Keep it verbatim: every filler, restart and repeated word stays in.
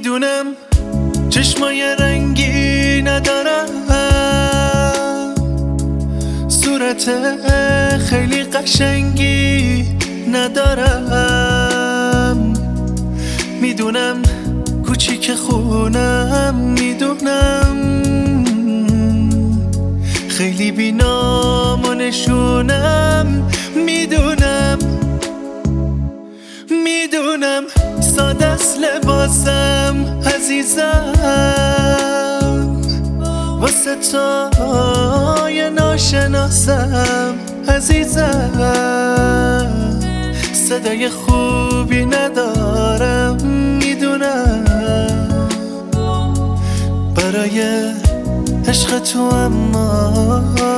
میدونم چشمای رنگی ندارم، صورت خیلی قشنگی ندارم، میدونم کوچیک خونم، میدونم خیلی بینام و نشونم، میدونم میدونم ساده است لباسم عزیزم، واسه تو یه ناشناسم عزیزم، صدای خوبی ندارم، میدونم برای عشق تو، اما